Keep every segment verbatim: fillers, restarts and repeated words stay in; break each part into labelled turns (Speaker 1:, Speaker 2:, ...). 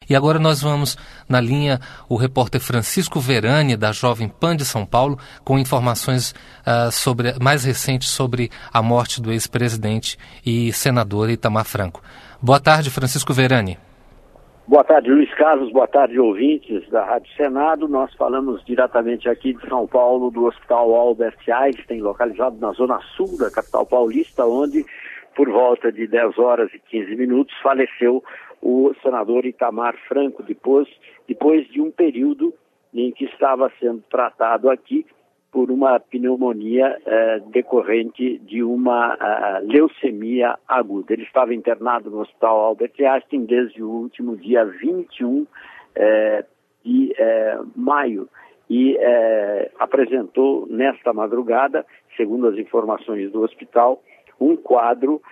Speaker 1: E agora nós vamos na linha o repórter Francisco Verani, da Jovem Pan de São Paulo, com informações uh, sobre, mais recentes sobre a morte do ex-presidente e senador Itamar Franco. Boa tarde, Francisco Verani.
Speaker 2: Boa tarde, Luiz Carlos. Boa tarde, ouvintes da Rádio Senado. Nós falamos diretamente aqui de São Paulo, do Hospital Albert Einstein, localizado na zona sul da capital paulista, onde, por volta de dez horas e quinze minutos, faleceu o senador Itamar Franco, depois, depois de um período em que estava sendo tratado aqui por uma pneumonia eh, decorrente de uma uh, leucemia aguda. Ele estava internado no Hospital Albert Einstein desde o último dia vinte e um eh, de eh, maio e eh, apresentou nesta madrugada, segundo as informações do hospital, um quadro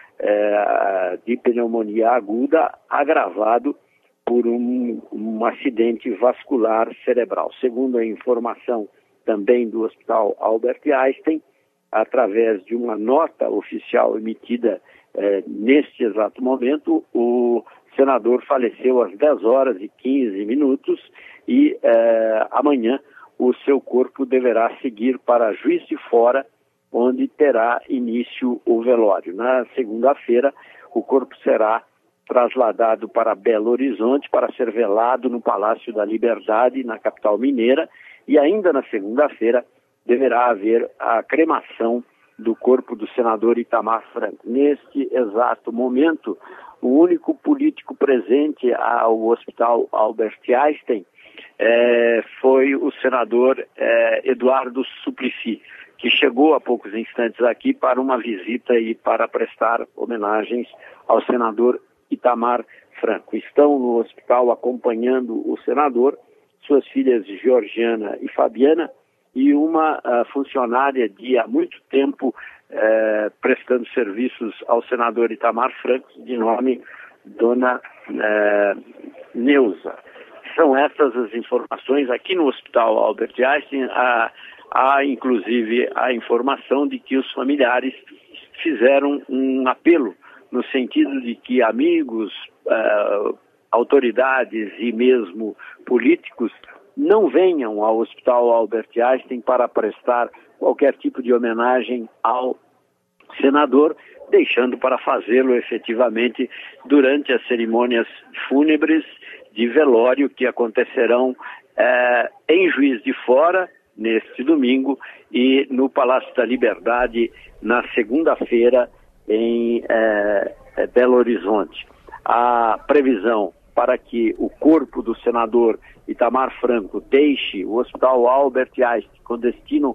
Speaker 2: eh, de pneumonia aguda agravado por um, um acidente vascular cerebral. Segundo a informação também do Hospital Albert Einstein, através de uma nota oficial emitida eh, neste exato momento, o senador faleceu às dez horas e quinze minutos e eh, amanhã o seu corpo deverá seguir para Juiz de Fora, onde terá início o velório. Na segunda-feira, o corpo será trasladado para Belo Horizonte para ser velado no Palácio da Liberdade, na capital mineira, e ainda na segunda-feira deverá haver a cremação do corpo do senador Itamar Franco. Neste exato momento, o único político presente ao Hospital Albert Einstein eh, foi o senador eh, Eduardo Suplicy, que chegou há poucos instantes aqui para uma visita e para prestar homenagens ao senador Itamar Franco. Estão no hospital acompanhando o senador suas filhas Georgiana e Fabiana e uma uh, funcionária de há muito tempo uh, prestando serviços ao senador Itamar Franco, de nome Dona uh, Neuza. São essas as informações aqui no Hospital Albert Einstein. Há, há inclusive a informação de que os familiares fizeram um apelo no sentido de que amigos, uh, autoridades e mesmo políticos não venham ao Hospital Albert Einstein para prestar qualquer tipo de homenagem ao senador, deixando para fazê-lo efetivamente durante as cerimônias fúnebres de velório que acontecerão eh, em Juiz de Fora, neste domingo, e no Palácio da Liberdade, na segunda-feira, em eh, Belo Horizonte. A previsão para que o corpo do senador Itamar Franco deixe o Hospital Albert Einstein com destino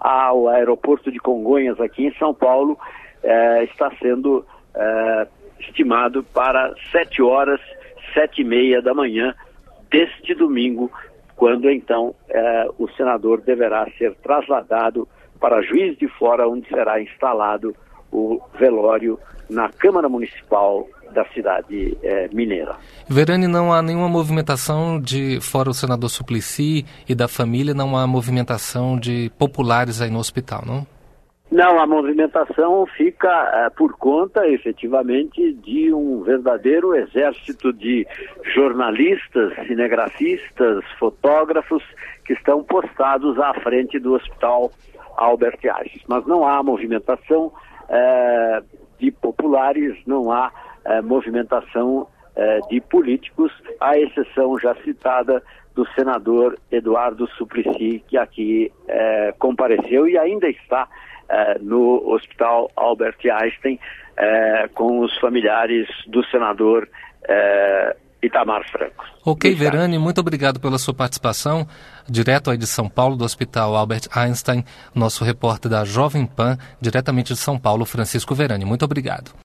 Speaker 2: ao aeroporto de Congonhas, aqui em São Paulo, eh, está sendo eh, estimado para sete horas, sete e meia da manhã deste domingo, quando então eh, o senador deverá ser trasladado para Juiz de Fora, onde será instalado o velório na Câmara Municipal da cidade eh, mineira.
Speaker 1: Verani, não há nenhuma movimentação de, fora o senador Suplicy e da família, não há movimentação de populares aí no hospital, não?
Speaker 2: Não, a movimentação fica eh, por conta, efetivamente, de um verdadeiro exército de jornalistas, cinegrafistas, fotógrafos que estão postados à frente do Hospital Albert Einstein. Mas não há movimentação eh, de populares, não há eh, movimentação eh, de políticos, à exceção já citada do senador Eduardo Suplicy, que aqui eh, compareceu e ainda está Uh, no Hospital Albert Einstein, uh, com os familiares do senador uh, Itamar Franco.
Speaker 1: Ok, Verani, muito obrigado pela sua participação. Direto aí de São Paulo, do Hospital Albert Einstein, nosso repórter da Jovem Pan, diretamente de São Paulo, Francisco Verani. Muito obrigado.